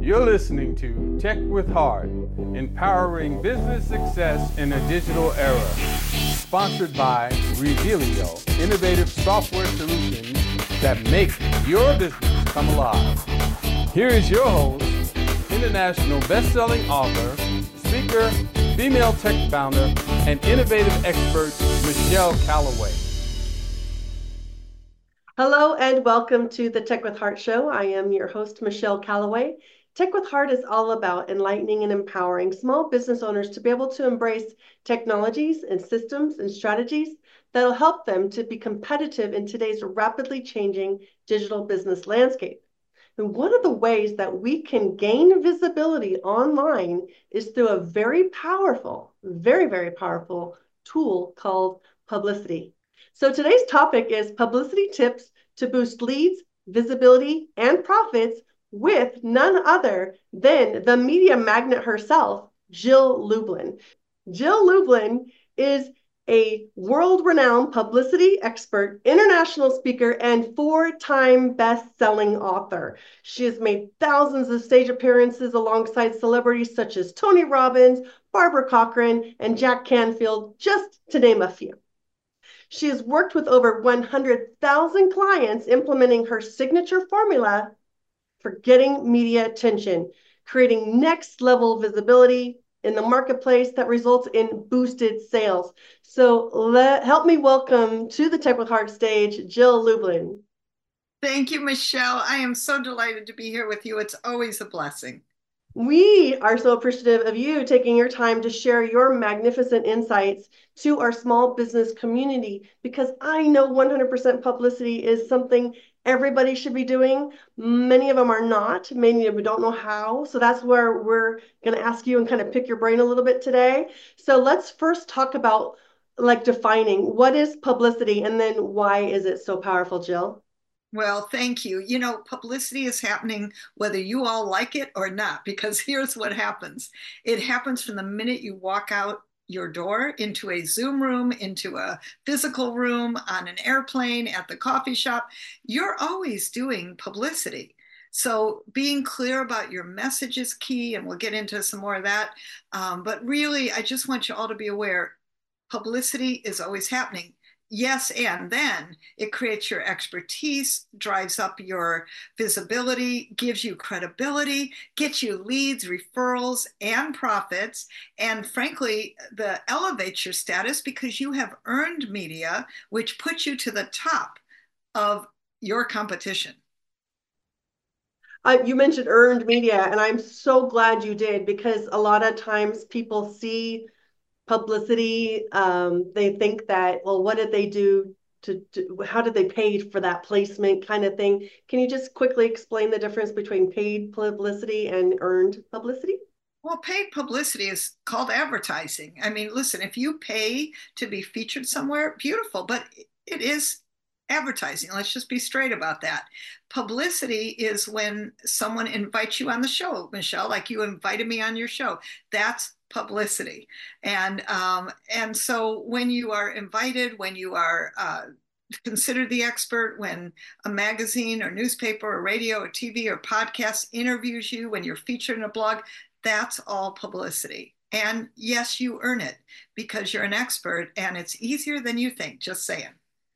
You're listening to Tech with Heart, empowering business success in a digital era. Sponsored by Revealio, innovative software solutions that make your business come alive. Here is your host, international best-selling author, speaker, female tech founder, and innovative expert, Michelle Callaway. Hello and welcome to the Tech with Heart show. I am your host, Michelle Callaway. Tech with Heart is all about enlightening and empowering small business owners to be able to embrace technologies and systems and strategies that'll help them to be competitive in today's rapidly changing digital business landscape. And one of the ways that we can gain visibility online is through a very powerful, very powerful tool called publicity. So today's topic is publicity tips to boost leads, visibility, and profits with none other than the media magnet herself, Jill Lublin. Jill Lublin is a world-renowned publicity expert, international speaker, and four-time best-selling author. She has made thousands of stage appearances alongside celebrities such as Tony Robbins, Barbara Corcoran, and Jack Canfield, just to name a few. She has worked with over 100,000 clients implementing her signature formula for getting media attention, creating next-level visibility in the marketplace that results in boosted sales. So help me welcome to the Tech with Heart stage, Jill Lublin. Thank you, Michelle. I am so delighted to be here with you. It's always a blessing. We are so appreciative of you taking your time to share your magnificent insights to our small business community, because I know 100% publicity is something everybody should be doing. Many of them are not. Many of them don't know how. So that's where we're going to ask you and kind of pick your brain a little bit today. So let's first talk about defining what is publicity and then why is it so powerful, Jill? Well, thank you. You know, publicity is happening whether you all like it or not, because here's what happens. It happens from the minute you walk out your door into a Zoom room, into a physical room, on an airplane, at the coffee shop. You're always doing publicity. So being clear about your message is key, and we'll get into some more of that. But really, I just want you all to be aware, publicity is always happening. Yes, and then it creates your expertise, drives up your visibility, gives you credibility, gets you leads, referrals, and profits, and frankly, elevates your status because you have earned media, which puts you to the top of your competition. You mentioned earned media, and I'm so glad you did, because a lot of times people see publicity, they think that, well, what did they do how did they pay for that placement kind of thing? Can you just quickly explain the difference between paid publicity and earned publicity? Well, paid publicity is called advertising. I mean, listen, if you pay to be featured somewhere, beautiful, but it is advertising. Let's just be straight about that. Publicity is when someone invites you on the show, Michelle, like you invited me on your show. That's publicity. And so when you are invited, when you are considered the expert, when a magazine or newspaper or radio or TV or podcast interviews you, when you're featured in a blog, that's all publicity. And yes, you earn it because you're an expert, and it's easier than you think, just saying.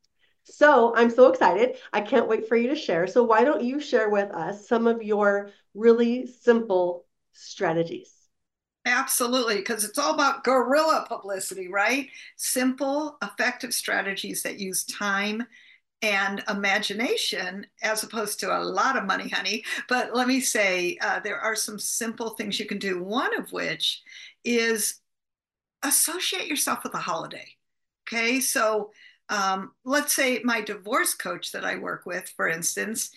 So I'm so excited. I can't wait for you to share. So why don't you share with us some of your really simple strategies? Absolutely, because it's all about guerrilla publicity, right? Simple, effective strategies that use time and imagination as opposed to a lot of money, honey. But let me say, there are some simple things you can do. One of which is associate yourself with a holiday. Okay, so let's say my divorce coach that I work with, for instance,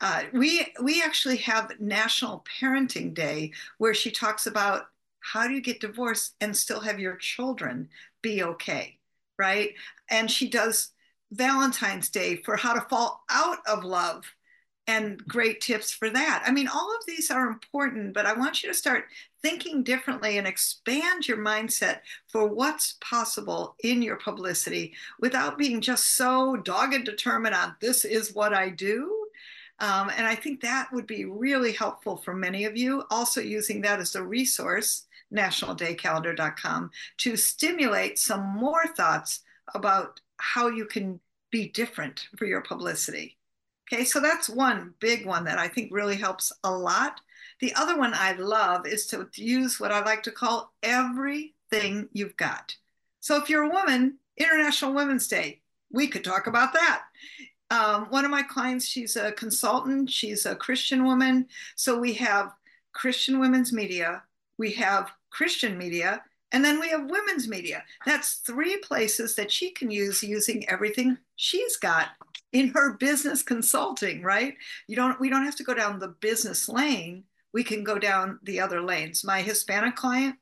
we actually have National Parenting Day, where she talks about how do you get divorced and still have your children be okay, right? And she does Valentine's Day for how to fall out of love and great tips for that. I mean, all of these are important, but I want you to start thinking differently and expand your mindset for what's possible in your publicity without being just so dogged determined on this is what I do. And I think that would be really helpful for many of you. Also using that as a resource, nationaldaycalendar.com, to stimulate some more thoughts about how you can be different for your publicity. Okay, so that's one big one that I think really helps a lot. The other one I love is to use what I like to call everything you've got. So if you're a woman, International Women's Day, we could talk about that. One of my clients, she's a consultant, she's a Christian woman. So we have Christian women's media, we have Christian media, and then we have women's media. That's 3 places that she can use using everything she's got in her business consulting, right? We don't have to go down the business lane. We can go down the other lanes. My Hispanic client,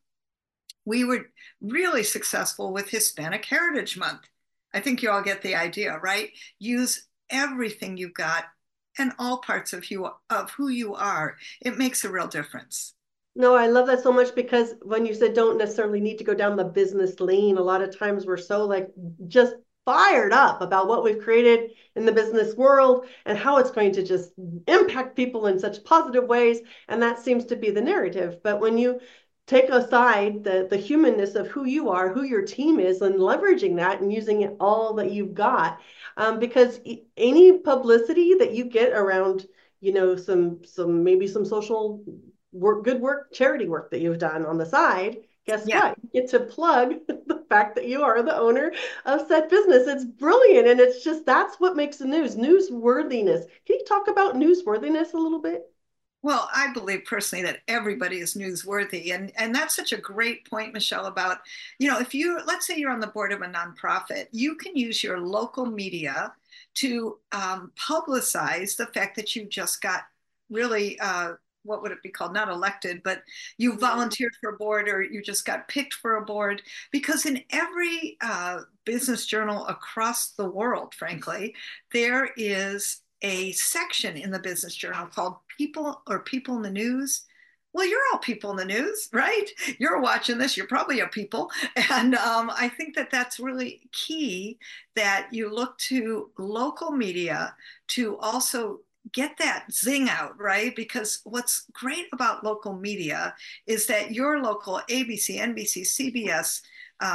we were really successful with Hispanic Heritage Month. I think you all get the idea, right? Use everything you've got and all parts of who you are. It makes a real difference. No, I love that so much, because when you said don't necessarily need to go down the business lane, a lot of times we're so like just fired up about what we've created in the business world and how it's going to just impact people in such positive ways. And that seems to be the narrative. But when you take aside the humanness of who you are, who your team is, and leveraging that and using it all that you've got, because any publicity that you get around, some maybe some social work, good work, charity work that you've done on the side, guess what? You get to plug the fact that you are the owner of said business. It's brilliant. And it's just, that's what makes the news, newsworthiness. Can you talk about newsworthiness a little bit? Well, I believe personally that everybody is newsworthy. And that's such a great point, Michelle, about, if let's say you're on the board of a nonprofit, you can use your local media to publicize the fact that you just got really, what would it be called? Not elected, but you volunteered for a board, or you just got picked for a board. Because in every business journal across the world, frankly, there is a section in the business journal called People in the News. Well, you're all people in the news, right? You're watching this, you're probably a people. And I think that that's really key, that you look to local media to also get that zing out, right? Because what's great about local media is that your local ABC, NBC, CBS,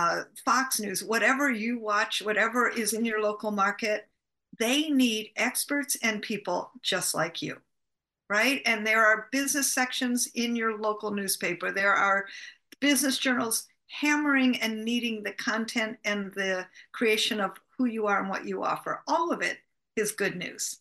Fox News, whatever you watch, whatever is in your local market, they need experts and people just like you, right? And there are business sections in your local newspaper. There are business journals hammering and needing the content and the creation of who you are and what you offer. All of it is good news.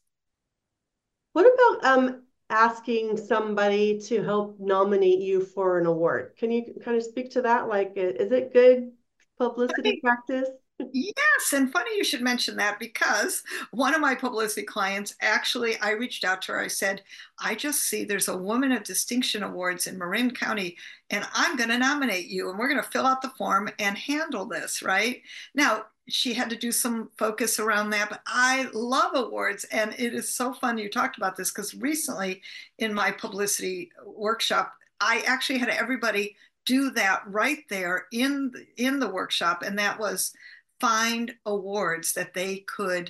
What about asking somebody to help nominate you for an award? Can you kind of speak to that? Like, is it good publicity practice? Yes, and funny you should mention that, because one of my publicity clients, actually, I reached out to her. I said, I just see there's a Woman of Distinction Awards in Marin County, and I'm going to nominate you, and we're going to fill out the form and handle this, right? Now, she had to do some focus around that, but I love awards. And it is so fun you talked about this, because recently in my publicity workshop, I actually had everybody do that right there in the workshop. And that was find awards that they could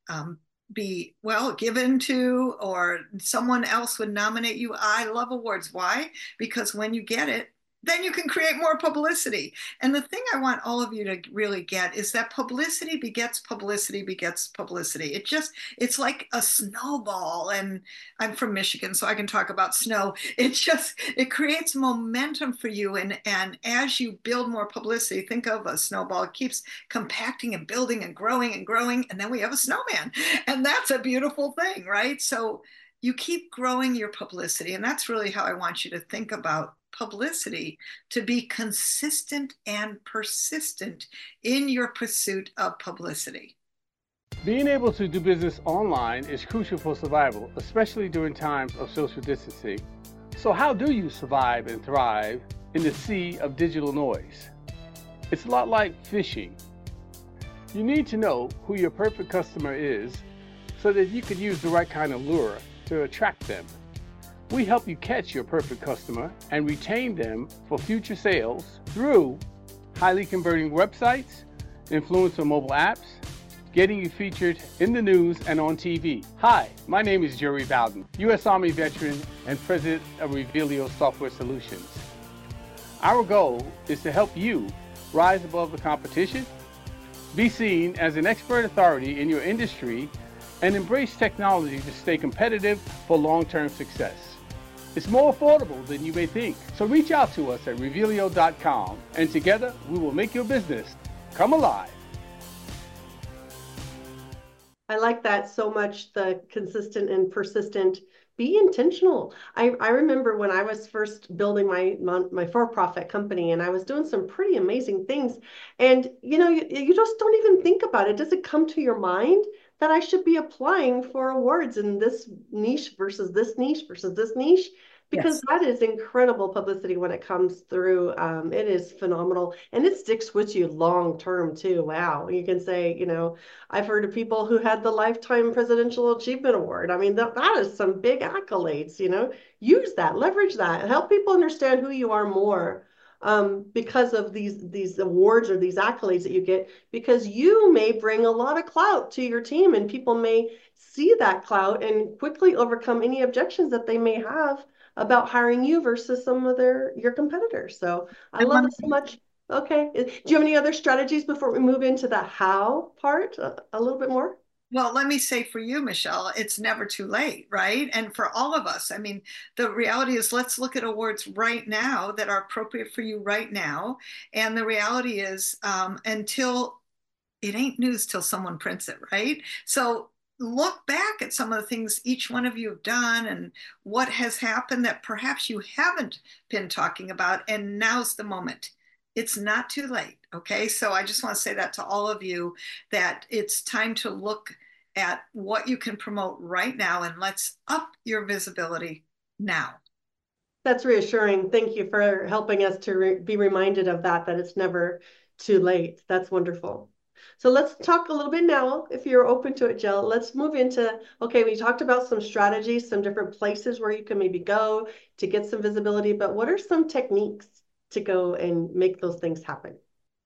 be, given to, or someone else would nominate you. I love awards. Why? Because when you get it, then you can create more publicity. And the thing I want all of you to really get is that publicity begets publicity begets publicity. It's like a snowball. And I'm from Michigan, so I can talk about snow. It creates momentum for you. And as you build more publicity, think of a snowball. It keeps compacting and building and growing and growing. And then we have a snowman. And that's a beautiful thing, right? So you keep growing your publicity. And that's really how I want you to think about publicity, to be consistent and persistent in your pursuit of publicity. Being able to do business online is crucial for survival, especially during times of social distancing. So how do you survive and thrive in the sea of digital noise? It's a lot like fishing. You need to know who your perfect customer is so that you can use the right kind of lure to attract them. We help you catch your perfect customer and retain them for future sales through highly converting websites, influencer mobile apps, getting you featured in the news and on TV. Hi, my name is Jerry Bowden, U.S. Army veteran and president of Revealio Software Solutions. Our goal is to help you rise above the competition, be seen as an expert authority in your industry, and embrace technology to stay competitive for long-term success. It's more affordable than you may think. So reach out to us at Revealio.com, and together we will make your business come alive. I like that so much, the consistent and persistent. Be intentional. I remember when I was first building my for-profit company, and I was doing some pretty amazing things. And you just don't even think about it. Does it come to your mind that I should be applying for awards in this niche versus this niche versus this niche? Because that is incredible publicity when it comes through. It is phenomenal, and it sticks with you long term too. Wow, you can say, I've heard of people who had the Lifetime Presidential Achievement Award. I mean, that is some big accolades. Use that, leverage that, help people understand who you are more. Because of these awards or these accolades that you get, because you may bring a lot of clout to your team, and people may see that clout and quickly overcome any objections that they may have about hiring you versus some of your competitors. So I love it so much. Okay. Do you have any other strategies before we move into the how part a little bit more? Well, let me say for you, Michelle, it's never too late, right? And for all of us, I mean, the reality is let's look at awards right now that are appropriate for you right now. And the reality is until it ain't news till someone prints it, right? So look back at some of the things each one of you have done and what has happened that perhaps you haven't been talking about. And now's the moment. It's not too late. Okay. So I just want to say that to all of you, that it's time to look at what you can promote right now, and let's up your visibility now. That's reassuring. Thank you for helping us to be reminded of that it's never too late. That's wonderful. So let's talk a little bit now, if you're open to it, Jill. Let's move into, okay, we talked about some strategies, some different places where you can maybe go to get some visibility, but what are some techniques to go and make those things happen?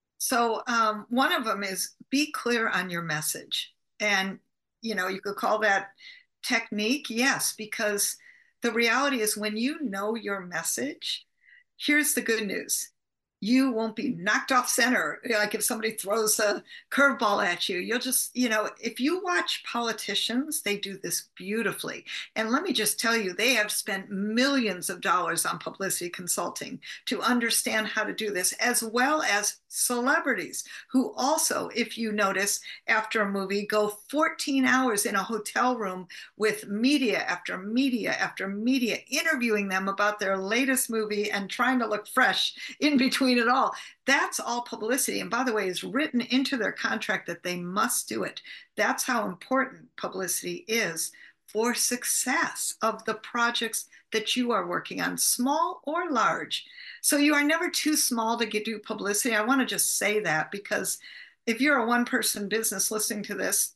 So one of them is be clear on your message. And, you could call that technique, yes, because the reality is when you know your message, here's the good news. You won't be knocked off center. Like if somebody throws a curveball at you, you'll just, if you watch politicians, they do this beautifully. And let me just tell you, they have spent millions of dollars on publicity consulting to understand how to do this, as well as celebrities who also, if you notice, after a movie, go 14 hours in a hotel room with media after media after media, interviewing them about their latest movie and trying to look fresh in between it all. That's all publicity. And by the way, is written into their contract that they must do it. That's how important publicity is for success of the projects that you are working on, small or large. So you are never too small to do publicity. I want to just say that, because if you're a one-person business listening to this,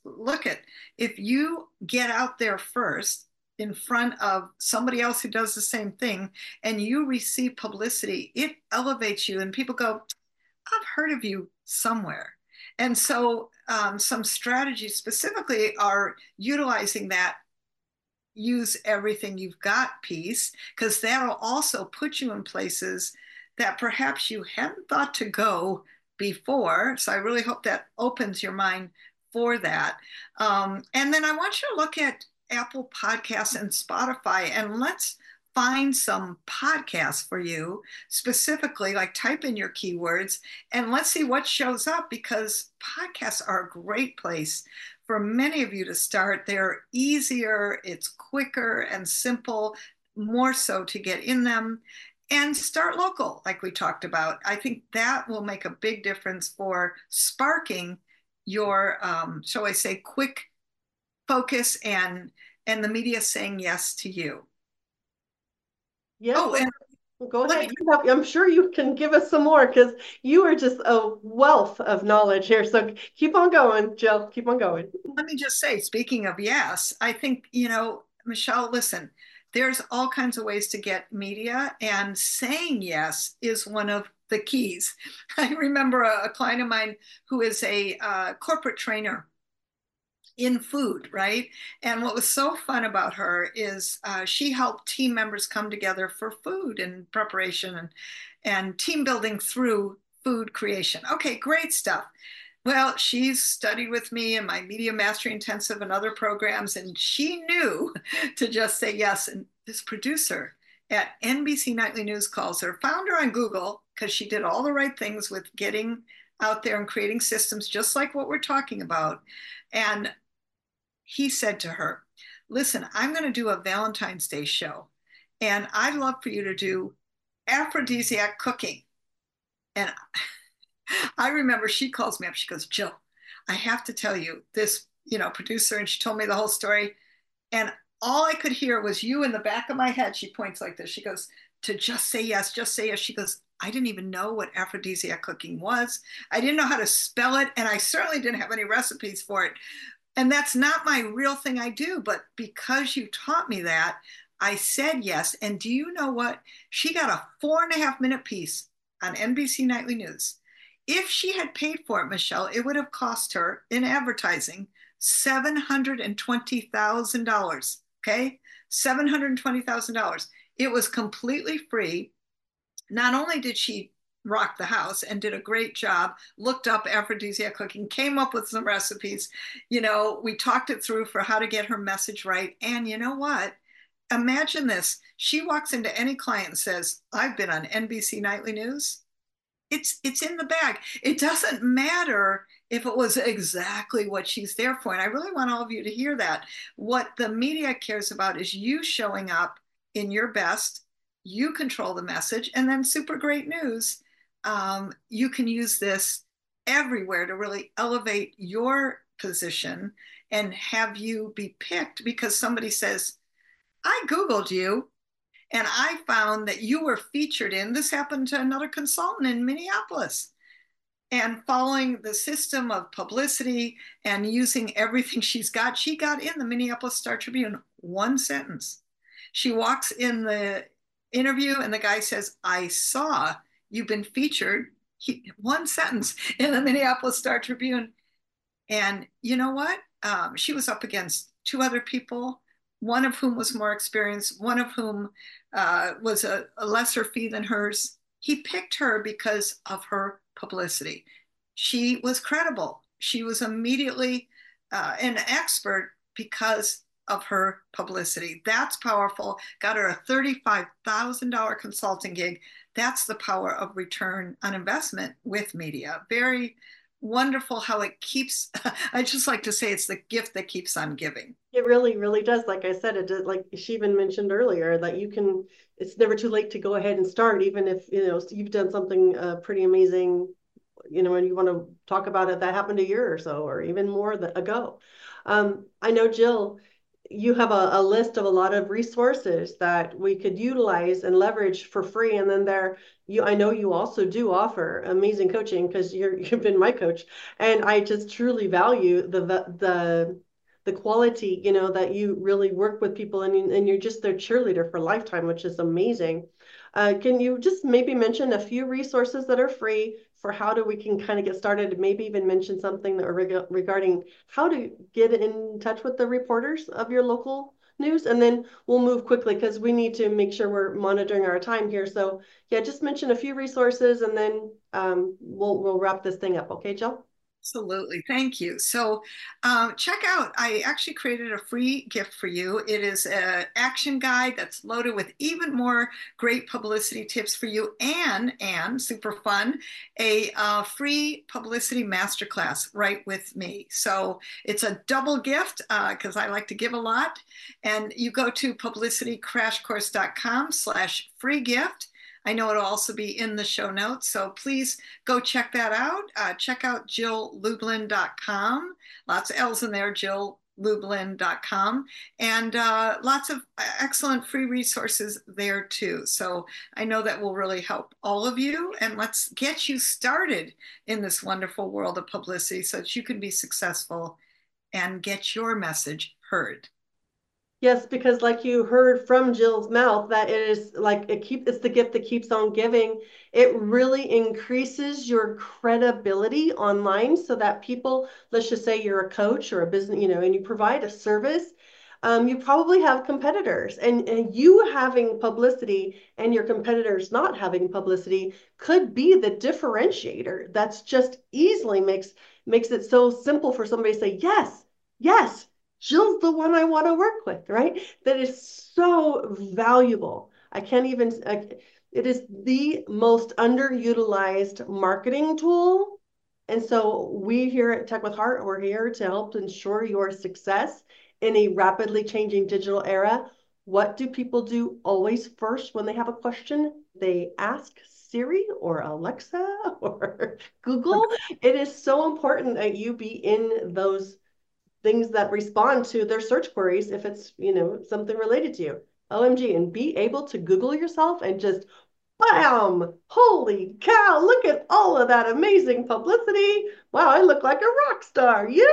if you get out there first in front of somebody else who does the same thing and you receive publicity, it elevates you and people go, I've heard of you somewhere. And so some strategies specifically are utilizing that use everything you've got piece, because that'll also put you in places that perhaps you hadn't thought to go before. So I really hope that opens your mind for that. And then I want you to look at Apple Podcasts and Spotify, and let's find some podcasts for you specifically, like type in your keywords and let's see what shows up, because podcasts are a great place for many of you to start. They're easier, it's quicker and simple, more so to get in them. And start local, like we talked about. I think that will make a big difference for sparking your, shall I say, quick focus and the media saying yes to you. Yeah. Oh, and go ahead. I'm sure you can give us some more, because you are just a wealth of knowledge here. So keep on going, Jill. Keep on going. Let me just say, speaking of yes, I think, Michelle, listen, there's all kinds of ways to get media, and saying yes is one of the keys. I remember a client of mine who is a corporate trainer, in food, right? And what was so fun about her is she helped team members come together for food and preparation and team building through food creation. Okay, great stuff. Well, she's studied with me in my Media Mastery Intensive and other programs, and she knew to just say yes. And this producer at NBC Nightly News calls her, found her on Google because she did all the right things with getting out there and creating systems just like what we're talking about. And he said to her, listen, I'm going to do a Valentine's Day show, and I'd love for you to do aphrodisiac cooking. And I remember she calls me up. She goes, Jill, I have to tell you this, producer. And she told me the whole story. And all I could hear was you in the back of my head. She points like this. She goes, to just say yes, just say yes. She goes, I didn't even know what aphrodisiac cooking was. I didn't know how to spell it. And I certainly didn't have any recipes for it. And that's not my real thing I do. But because you taught me that, I said yes. And do you know what? She got a 4.5 minute piece on NBC Nightly News. If she had paid for it, Michelle, it would have cost her in advertising $720,000. Okay, $720,000. It was completely free. Not only did she rock the house and did a great job, looked up aphrodisiac cooking, came up with some recipes. We talked it through for how to get her message right. And you know what? Imagine this. She walks into any client and says, I've been on NBC Nightly News. It's in the bag. It doesn't matter if it was exactly what she's there for. And I really want all of you to hear that. What the media cares about is you showing up in your best. You control the message. And then super great news. You can use this everywhere to really elevate your position and have you be picked because somebody says, I Googled you. And I found that you were featured in, this happened to another consultant in Minneapolis. And following the system of publicity and using everything she's got, she got in the Minneapolis Star Tribune, one sentence. She walks in the interview and the guy says, I saw you've been featured, one sentence in the Minneapolis Star Tribune. And you know what? She was up against two other people, one of whom was more experienced, one of whom was a lesser fee than hers. He picked her because of her publicity. She was credible. She was immediately an expert because of her publicity. That's powerful. Got her a $35,000 consulting gig. That's the power of return on investment with media. Very wonderful how it keeps, I just like to say it's the gift that keeps on giving. It really, really does. Like I said, it did, like she even mentioned earlier, that it's never too late to go ahead and start, even if, you've done something pretty amazing, and you want to talk about it, that happened a year or so, or even more ago. I know, Jill, you have a list of a lot of resources that we could utilize and leverage for free. And then I know you also do offer amazing coaching because you've been my coach. And I just truly value the quality, that you really work with people and you're just their cheerleader for lifetime, which is amazing. Can you just maybe mention a few resources that are free for we can kind of get started, maybe even mention something regarding how to get in touch with the reporters of your local news, and then we'll move quickly because we need to make sure we're monitoring our time here. So yeah, just mention a few resources and then we'll wrap this thing up. Okay, Jill? Absolutely. Thank you. So check out, I actually created a free gift for you. It is an action guide that's loaded with even more great publicity tips for you and super fun, a free publicity masterclass right with me. So it's a double gift because I like to give a lot. And you go to publicitycrashcourse.com/free gift. I know it'll also be in the show notes, so please go check that out. Check out JillLublin.com. Lots of L's in there, JillLublin.com. And lots of excellent free resources there too. So I know that will really help all of you. And let's get you started in this wonderful world of publicity so that you can be successful and get your message heard. Yes, because like you heard from Jill's mouth, that it is like it's the gift that keeps on giving. It really increases your credibility online so that people, let's just say you're a coach or a business, and you provide a service. You probably have competitors, and you having publicity and your competitors not having publicity could be the differentiator. That's just easily makes it so simple for somebody to say, yes, yes, Jill's the one I want to work with, right? That is so valuable. I can't even, it is the most underutilized marketing tool. And so we here at Tech with Heart, we're here to help ensure your success in a rapidly changing digital era. What do people do always first when they have a question? They ask Siri or Alexa or Google. It is so important that you be in those things that respond to their search queries if it's, something related to you. OMG, and be able to Google yourself and just bam, holy cow, look at all of that amazing publicity. Wow, I look like a rock star. Yeah.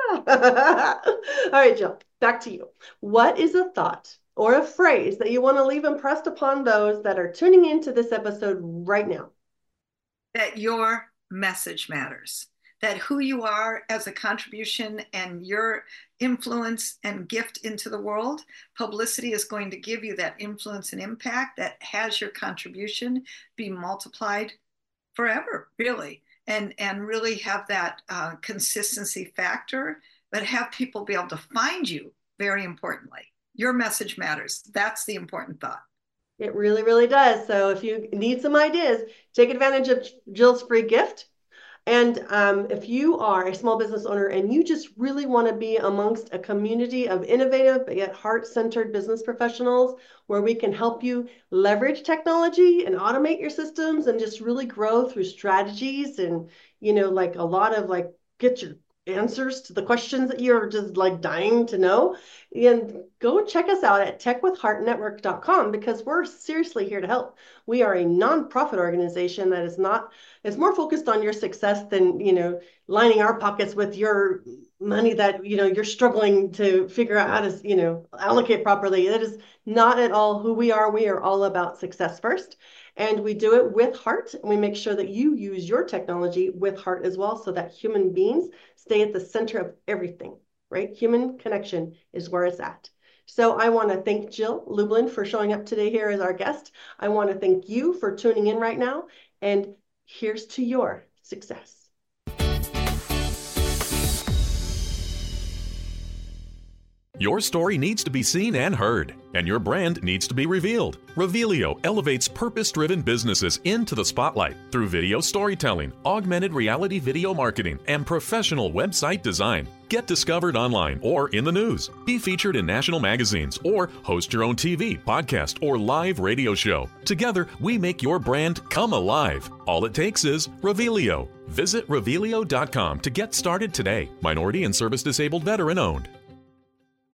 All right, Jill, back to you. What is a thought or a phrase that you want to leave impressed upon those that are tuning into this episode right now? That your message matters. That who you are as a contribution and your influence and gift into the world, publicity is going to give you that influence and impact that has your contribution be multiplied forever, really, and really have that consistency factor, but have people be able to find you, very importantly. Your message matters. That's the important thought. It really, really does. So if you need some ideas, take advantage of Jill's free gift. And if you are a small business owner and you just really want to be amongst a community of innovative but yet heart-centered business professionals where we can help you leverage technology and automate your systems and just really grow through strategies and, like a lot of get your answers to the questions that you're just dying to know, and go check us out at techwithheartnetwork.com because we're seriously here to help. We are a nonprofit organization that is more focused on your success than, lining our pockets with your money that, you're struggling to figure out how to, allocate properly. That is not at all who we are. We are all about success first. And we do it with heart. And we make sure that you use your technology with heart as well so that human beings stay at the center of everything, right? Human connection is where it's at. So I want to thank Jill Lublin for showing up today here as our guest. I want to thank you for tuning in right now. And here's to your success. Your story needs to be seen and heard, and your brand needs to be revealed. Revealio elevates purpose-driven businesses into the spotlight through video storytelling, augmented reality video marketing, and professional website design. Get discovered online or in the news. Be featured in national magazines or host your own TV, podcast, or live radio show. Together, we make your brand come alive. All it takes is Revealio. Visit Revealio.com to get started today. Minority and service disabled veteran owned.